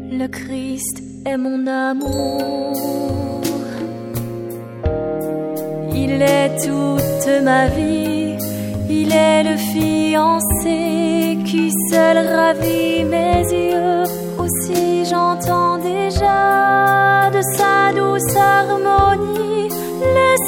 Le Christ est mon amour. Il est toute ma vie. Il est le fiancé qui seul ravit mes yeux. Aussi j'entends déjà de sa douce harmonie les